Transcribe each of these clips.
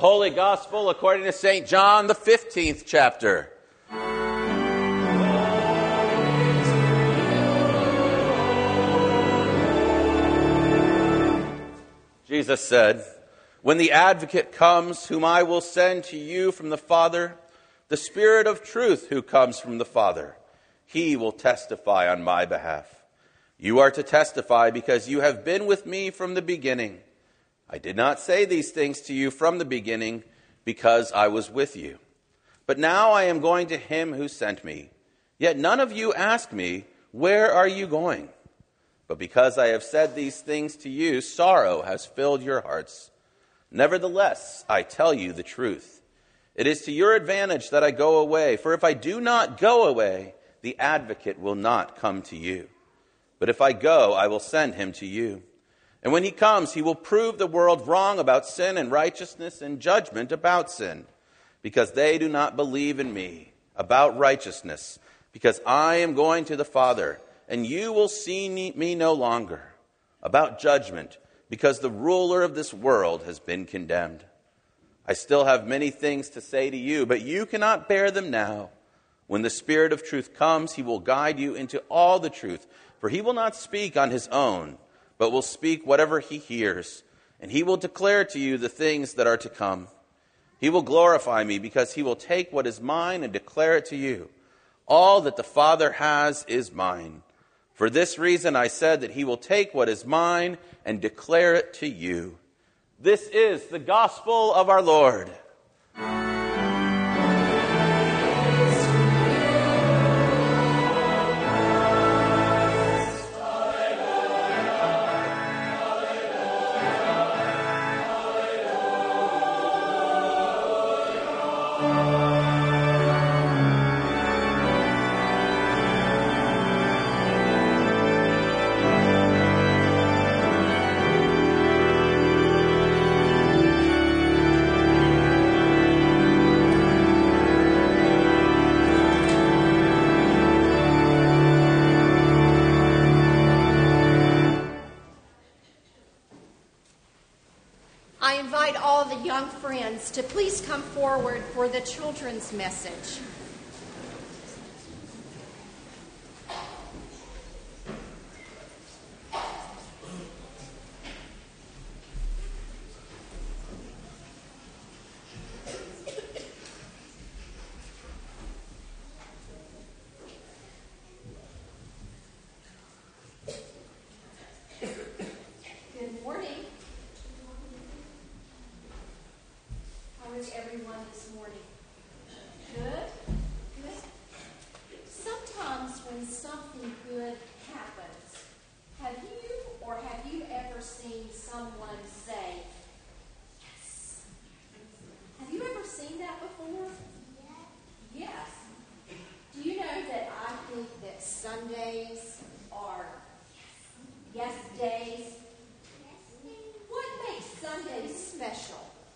Holy Gospel according to St. John, the 15th chapter. Jesus said, "When the Advocate comes, whom I will send to you from the Father, the Spirit of truth who comes from the Father, he will testify on my behalf. You are to testify because you have been with me from the beginning. I did not say these things to you from the beginning because I was with you. But now I am going to him who sent me. Yet none of you ask me, 'Where are you going?' But because I have said these things to you, sorrow has filled your hearts. Nevertheless, I tell you the truth. It is to your advantage that I go away, for if I do not go away, the Advocate will not come to you. But if I go, I will send him to you. And when he comes, he will prove the world wrong about sin and righteousness and judgment about sin, because they do not believe in me, about righteousness, because I am going to the Father, and you will see me no longer, about judgment, because the ruler of this world has been condemned. I still have many things to say to you, but you cannot bear them now. When the Spirit of truth comes, he will guide you into all the truth, for he will not speak on his own, but will speak whatever he hears, and he will declare to you the things that are to come. He will glorify me, because he will take what is mine and declare it to you. All that the Father has is mine. For this reason I said that he will take what is mine and declare it to you." This is the gospel of our Lord. I invite all the young friends to please come forward for the children's message. Good morning. How is everyone this morning? Good? Good? Sometimes when something good happens, have you ever seen someone say, "Yes"? Have you ever seen that before? Yes. Do you know that I think that Sundays are yes days? What makes Sundays special?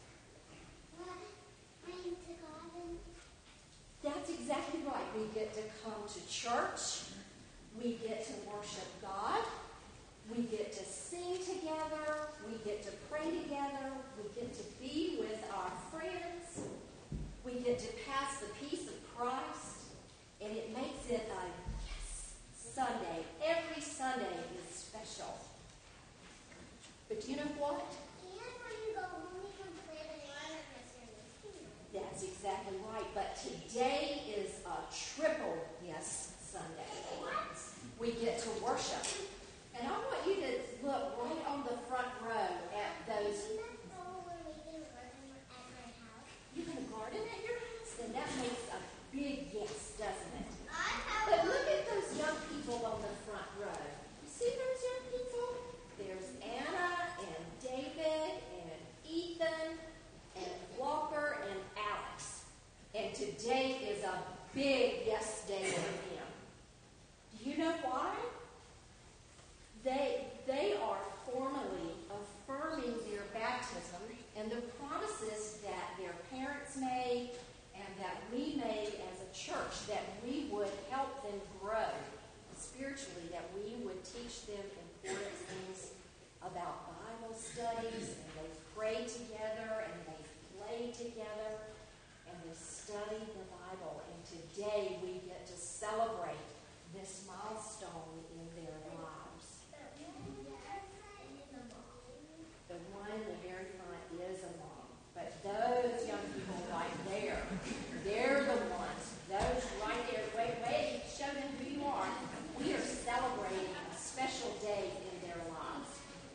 That's exactly right. We get to come to church. We get to worship God. We get to sing together. We get to pray together. We get to be with our friends. We get to pass the peace of Christ. And it makes it a yes Sunday. Every Sunday is special. But you know what? That's exactly right. But today is a triple yes Sunday. We get to worship. And I want you to look right on the front row at those. You can garden at your house? Then that makes a big yes, doesn't it? But look at those young people on the front row. You see those young people? There's Anna and David and Ethan and Walker and Alex. And today is a big yes day for them. Do you know why? They are formally affirming their baptism and the promises that their parents made and that we made as a church, that we would help them grow spiritually, that we would teach them important things about Bible studies, and they pray together and they play together, and we study the Bible. And today we get to celebrate this milestone in their lives. The one in the very front is a mom. But those young people right there, they're the ones. Those right there, wait, show them who you are. We are celebrating a special day in their lives.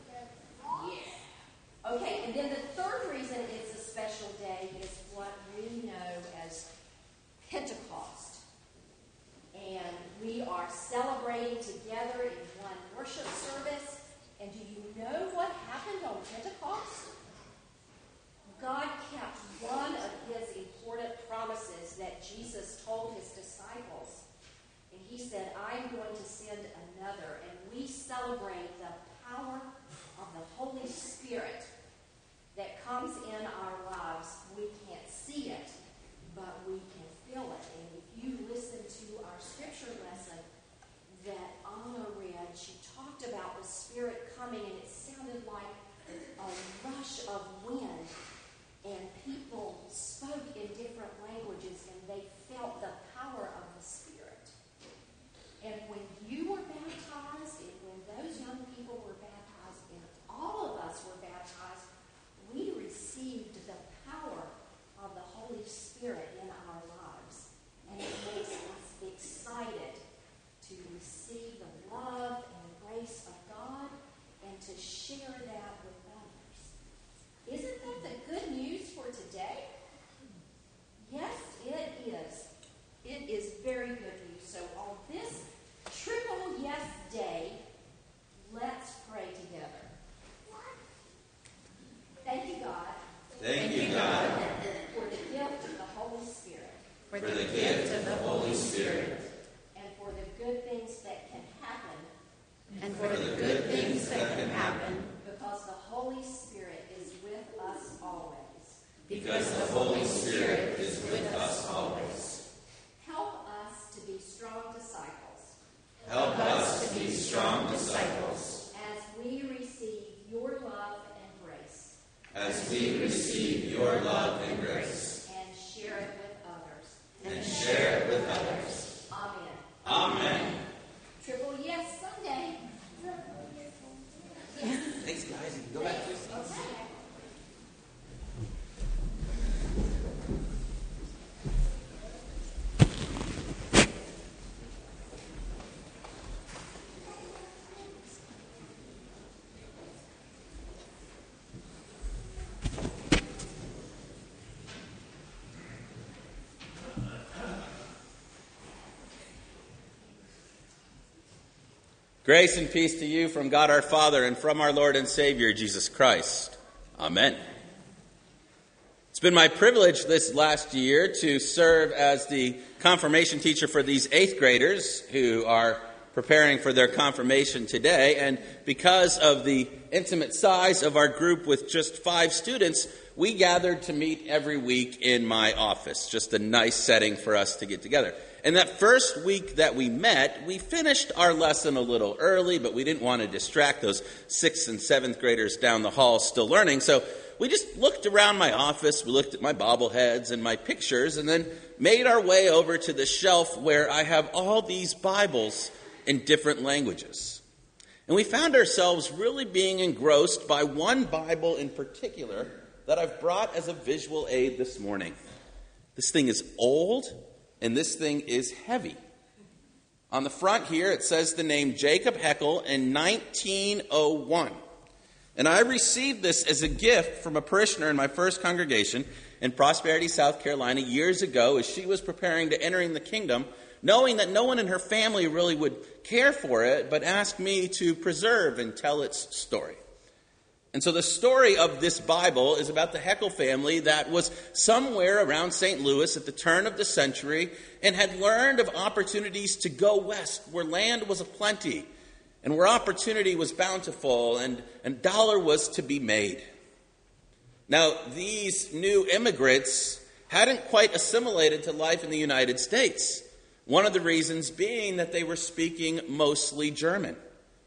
Yeah. Okay, and then the third reason it's a special day is what we know as Pentecost. And we are celebrating together in one worship service. And do you know what happened on Pentecost? God kept one of his important promises that Jesus told his disciples. And he said, I'm going to send another. And we celebrate the power of the Holy Spirit that comes in our lives. We can't see it, but we can feel it. And if you listen to our scripture lesson that Anna read, she talked about the Spirit coming, and it sounded like a rush of wind. And people spoke in different languages, and they felt the power of the Spirit. And when you were baptized, and when those young people were baptized, and all of us were baptized, we received the power of the Holy Spirit in our lives. And it makes us excited to receive the love and the grace of God and to share that with others. Isn't that the good news for today? Yes, it is. It is very good news. So on this Triple Yes Day, let's pray together. Thank you, God. Thank you, God, for the gift of the Holy Spirit. For the gift of the Holy Spirit. And for the good things that can happen. And for the good things that can happen. Because the Holy Spirit is with us always. Because the Holy Spirit is with us always. Help us to be strong disciples. Help us to be strong disciples. As we receive your love and grace. As we receive your love and grace. And share it with others. And share it with others. Amen. Amen. Triple Yes Sunday. Thanks, guys. You can go back to your seats. Okay. Grace and peace to you from God our Father and from our Lord and Savior, Jesus Christ. Amen. It's been my privilege this last year to serve as the confirmation teacher for these 8th graders who are preparing for their confirmation today. And because of the intimate size of our group with just 5 students, we gathered to meet every week in my office. Just a nice setting for us to get together. And that first week that we met, we finished our lesson a little early, but we didn't want to distract those 6th and 7th graders down the hall still learning. So we just looked around my office, we looked at my bobbleheads and my pictures, and then made our way over to the shelf where I have all these Bibles in different languages. And we found ourselves really being engrossed by one Bible in particular that I've brought as a visual aid this morning. This thing is old. And this thing is heavy. On the front here, it says the name Jacob Heckel in 1901. And I received this as a gift from a parishioner in my first congregation in Prosperity, South Carolina, years ago as she was preparing to enter in the kingdom, knowing that no one in her family really would care for it, but asked me to preserve and tell its story. And so the story of this Bible is about the Heckel family that was somewhere around St. Louis at the turn of the century and had learned of opportunities to go west where land was aplenty and where opportunity was bountiful and dollar was to be made. Now, these new immigrants hadn't quite assimilated to life in the United States, one of the reasons being that they were speaking mostly German.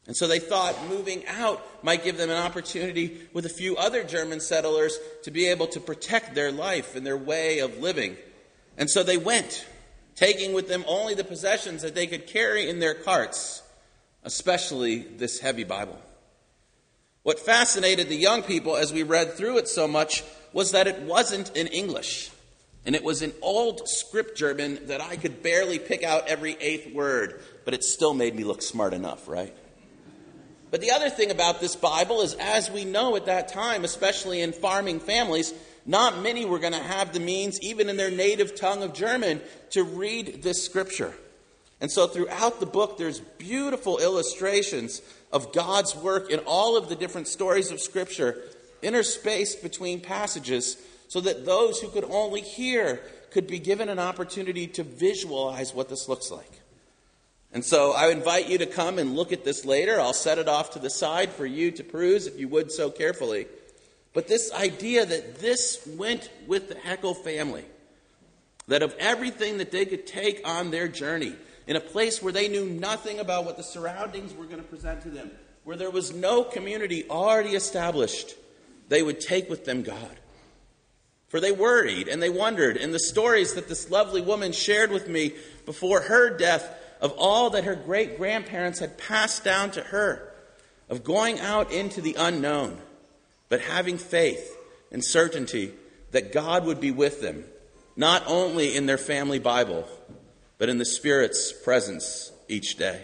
And so they thought moving out might give them an opportunity with a few other German settlers to be able to protect their life and their way of living. And so they went, taking with them only the possessions that they could carry in their carts, especially this heavy Bible. What fascinated the young people as we read through it so much was that it wasn't in English. And it was in old script German that I could barely pick out every eighth word, but it still made me look smart enough, right? But the other thing about this Bible is, as we know at that time, especially in farming families, not many were going to have the means, even in their native tongue of German, to read this scripture. And so throughout the book, there's beautiful illustrations of God's work in all of the different stories of Scripture, interspaced between passages, so that those who could only hear could be given an opportunity to visualize what this looks like. And so I invite you to come and look at this later. I'll set it off to the side for you to peruse, if you would so carefully. But this idea that this went with the Heckel family, that of everything that they could take on their journey, in a place where they knew nothing about what the surroundings were going to present to them, where there was no community already established, they would take with them God. For they worried and they wondered, and the stories that this lovely woman shared with me before her death of all that her great-grandparents had passed down to her, of going out into the unknown, but having faith and certainty that God would be with them, not only in their family Bible, but in the Spirit's presence each day.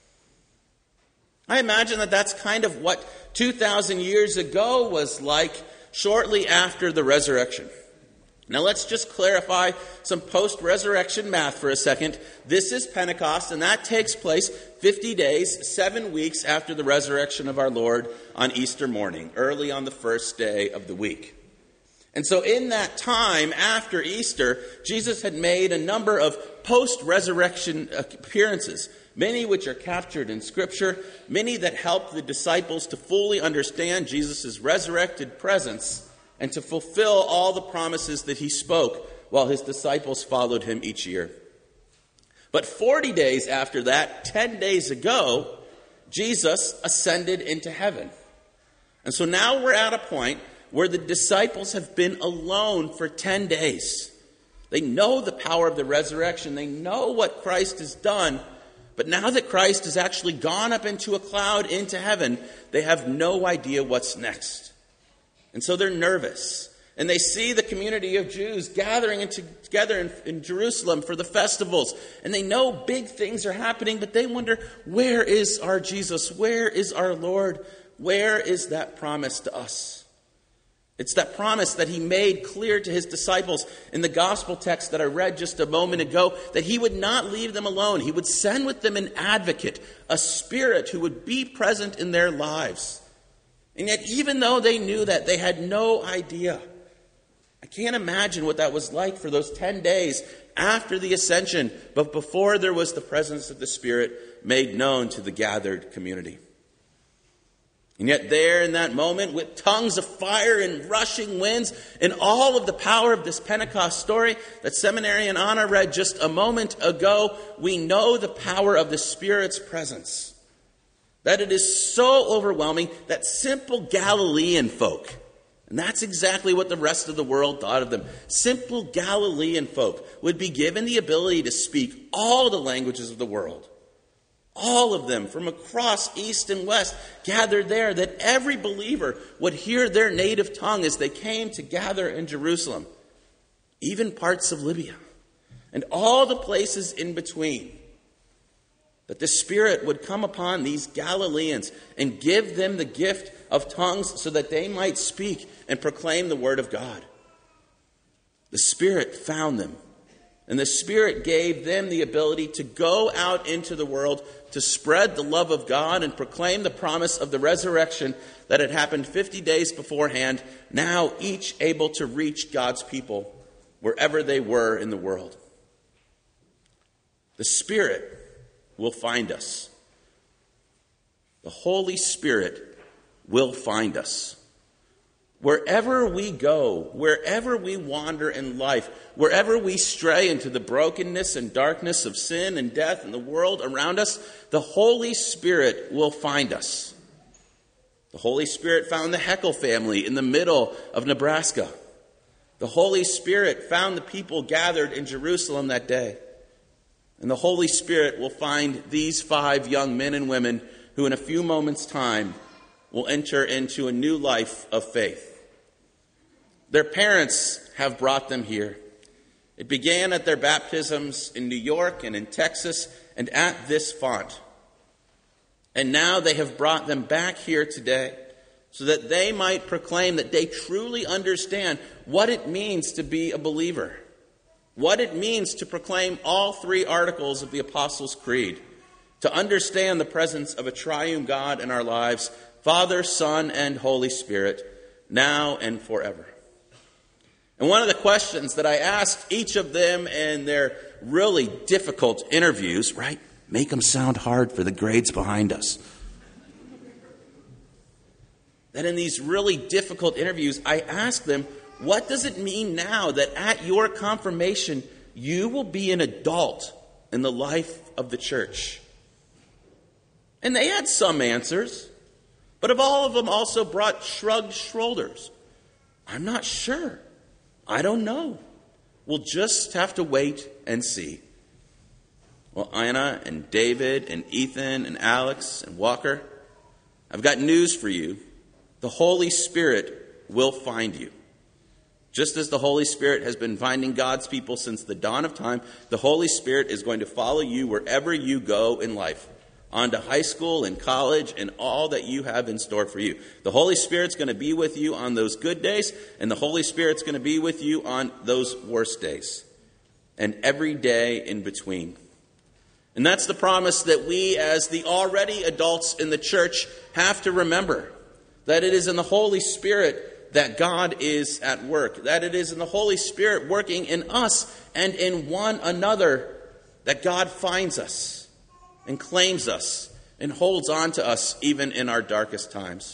I imagine that that's kind of what 2,000 years ago was like shortly after the resurrection. Now let's just clarify some post-resurrection math for a second. This is Pentecost, and that takes place 50 days, 7 weeks after the resurrection of our Lord on Easter morning, early on the first day of the week. And so in that time after Easter, Jesus had made a number of post-resurrection appearances, many which are captured in Scripture, many that help the disciples to fully understand Jesus' resurrected presence and to fulfill all the promises that he spoke while his disciples followed him each year. But 40 days after that, 10 days ago, Jesus ascended into heaven. And so now we're at a point where the disciples have been alone for 10 days. They know the power of the resurrection. They know what Christ has done. But now that Christ has actually gone up into a cloud into heaven, they have no idea what's next. And so they're nervous. And they see the community of Jews gathering together in Jerusalem for the festivals. And they know big things are happening, but they wonder, where is our Jesus? Where is our Lord? Where is that promise to us? It's that promise that he made clear to his disciples in the gospel text that I read just a moment ago, that he would not leave them alone. He would send with them an advocate, a Spirit who would be present in their lives. And yet, even though they knew that, they had no idea. I can't imagine what that was like for those 10 days after the ascension, but before there was the presence of the Spirit made known to the gathered community. And yet there in that moment, with tongues of fire and rushing winds and all of the power of this Pentecost story that Seminarian Anna read just a moment ago, we know the power of the Spirit's presence. That it is so overwhelming that simple Galilean folk, and that's exactly what the rest of the world thought of them, simple Galilean folk would be given the ability to speak all the languages of the world. All of them from across east and west gathered there, that every believer would hear their native tongue as they came to gather in Jerusalem, even parts of Libya, and all the places in between. That the Spirit would come upon these Galileans and give them the gift of tongues so that they might speak and proclaim the word of God. The Spirit found them, and the Spirit gave them the ability to go out into the world to spread the love of God and proclaim the promise of the resurrection that had happened 50 days beforehand, now each able to reach God's people wherever they were in the world. The Spirit will find us. The Holy Spirit will find us. Wherever we go, wherever we wander in life, wherever we stray into the brokenness and darkness of sin and death in the world around us, the Holy Spirit will find us. The Holy Spirit found the Heckel family in the middle of Nebraska. The Holy Spirit found the people gathered in Jerusalem that day. And the Holy Spirit will find these 5 young men and women who in a few moments' time will enter into a new life of faith. Their parents have brought them here. It began at their baptisms in New York and in Texas and at this font. And now they have brought them back here today so that they might proclaim that they truly understand what it means to be a believer, what it means to proclaim all 3 articles of the Apostles' Creed, to understand the presence of a triune God in our lives, Father, Son, and Holy Spirit, now and forever. And one of the questions that I asked each of them in their really difficult interviews, right? Make them sound hard for the grades behind us. That in these really difficult interviews, I asked them, what does it mean now that at your confirmation, you will be an adult in the life of the church? And they had some answers, but of all of them also brought shrugged shoulders. I'm not sure. I don't know. We'll just have to wait and see. Well, Anna and David and Ethan and Alex and Walker, I've got news for you. The Holy Spirit will find you. Just as the Holy Spirit has been finding God's people since the dawn of time, the Holy Spirit is going to follow you wherever you go in life, on to high school and college and all that you have in store for you. The Holy Spirit's going to be with you on those good days, and the Holy Spirit's going to be with you on those worst days, and every day in between. And that's the promise that we, as the already adults in the church, have to remember. That it is in the Holy Spirit that God is at work. That it is in the Holy Spirit working in us and in one another that God finds us and claims us and holds on to us even in our darkest times.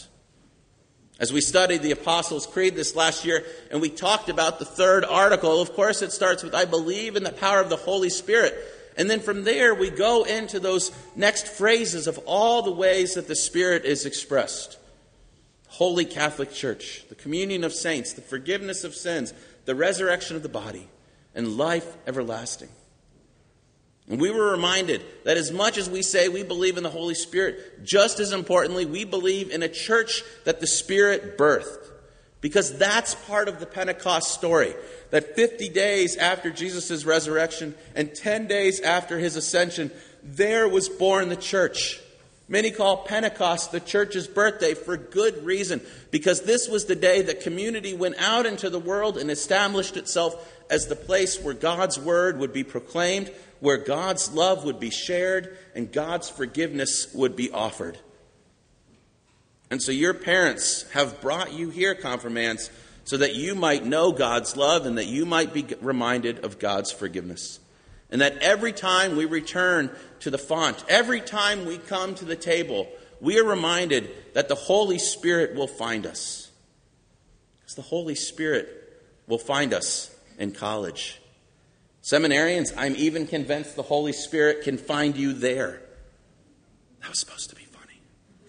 As we studied the Apostles' Creed this last year and we talked about the 3rd article, of course it starts with, I believe in the power of the Holy Spirit. And then from there we go into those next phrases of all the ways that the Spirit is expressed. Holy Catholic Church, the communion of saints, the forgiveness of sins, the resurrection of the body, and life everlasting. And we were reminded that as much as we say we believe in the Holy Spirit, just as importantly, we believe in a church that the Spirit birthed. Because that's part of the Pentecost story. That 50 days after Jesus' resurrection and 10 days after his ascension, there was born the church. Many call Pentecost the church's birthday for good reason, because this was the day that community went out into the world and established itself as the place where God's word would be proclaimed, where God's love would be shared, and God's forgiveness would be offered. And so your parents have brought you here, confirmands, so that you might know God's love and that you might be reminded of God's forgiveness. And that every time we return to the font, every time we come to the table, we are reminded that the Holy Spirit will find us. Because the Holy Spirit will find us in college. Seminarians, I'm even convinced the Holy Spirit can find you there. That was supposed to be funny.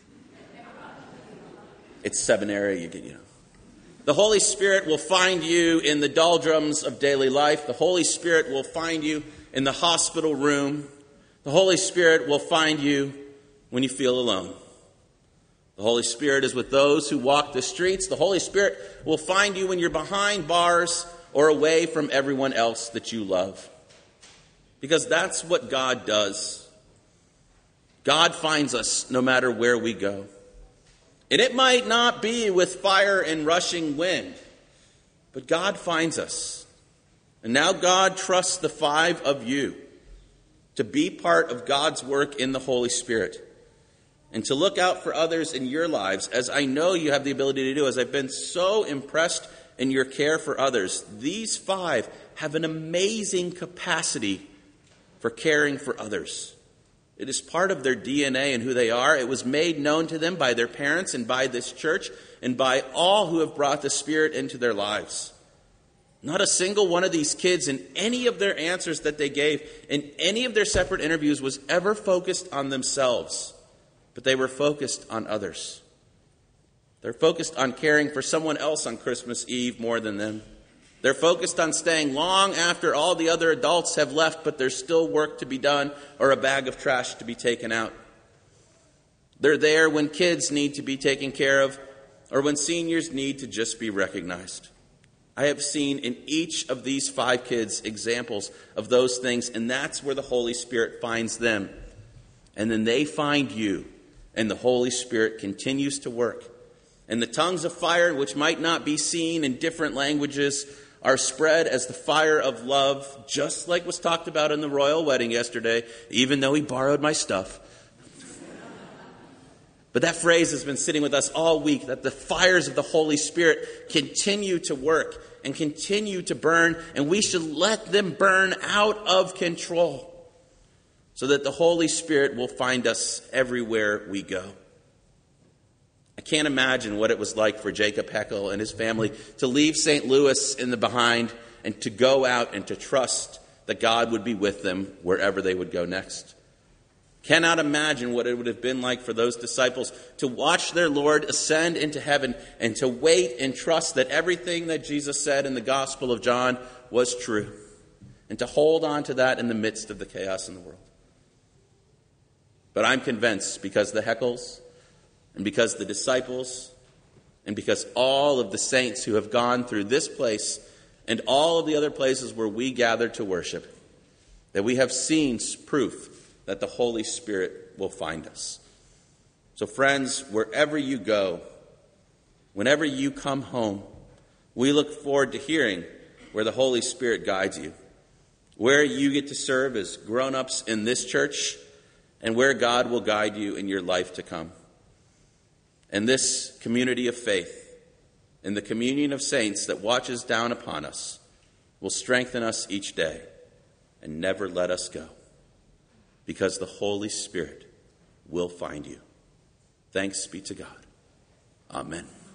It's seminary, you know. The Holy Spirit will find you in the doldrums of daily life. The Holy Spirit will find you in the hospital room. The Holy Spirit will find you when you feel alone. The Holy Spirit is with those who walk the streets. The Holy Spirit will find you when you're behind bars or away from everyone else that you love. Because that's what God does. God finds us no matter where we go. And it might not be with fire and rushing wind, but God finds us. And now God trusts the 5 of you to be part of God's work in the Holy Spirit and to look out for others in your lives, as I know you have the ability to do, as I've been so impressed in your care for others. These 5 have an amazing capacity for caring for others. It is part of their DNA and who they are. It was made known to them by their parents and by this church and by all who have brought the Spirit into their lives. Not a single one of these kids in any of their answers that they gave, in any of their separate interviews, was ever focused on themselves, but they were focused on others. They're focused on caring for someone else on Christmas Eve more than them. They're focused on staying long after all the other adults have left, but there's still work to be done or a bag of trash to be taken out. They're there when kids need to be taken care of or when seniors need to just be recognized. I have seen in each of these 5 kids examples of those things, and that's where the Holy Spirit finds them. And then they find you, and the Holy Spirit continues to work. And the tongues of fire, which might not be seen in different languages, are spread as the fire of love, just like was talked about in the royal wedding yesterday, even though he borrowed my stuff. But that phrase has been sitting with us all week, that the fires of the Holy Spirit continue to work and continue to burn, and we should let them burn out of control so that the Holy Spirit will find us everywhere we go. I can't imagine what it was like for Jacob Heckel and his family to leave St. Louis in the behind and to go out and to trust that God would be with them wherever they would go next. Cannot imagine what it would have been like for those disciples to watch their Lord ascend into heaven and to wait and trust that everything that Jesus said in the Gospel of John was true, and to hold on to that in the midst of the chaos in the world. But I'm convinced, because the Heckels, and because the disciples, and because all of the saints who have gone through this place and all of the other places where we gather to worship, that we have seen proof that the Holy Spirit will find us. So friends, wherever you go, whenever you come home, we look forward to hearing where the Holy Spirit guides you, where you get to serve as grown-ups in this church, and where God will guide you in your life to come. And this community of faith and the communion of saints that watches down upon us will strengthen us each day and never let us go, because the Holy Spirit will find you. Thanks be to God. Amen.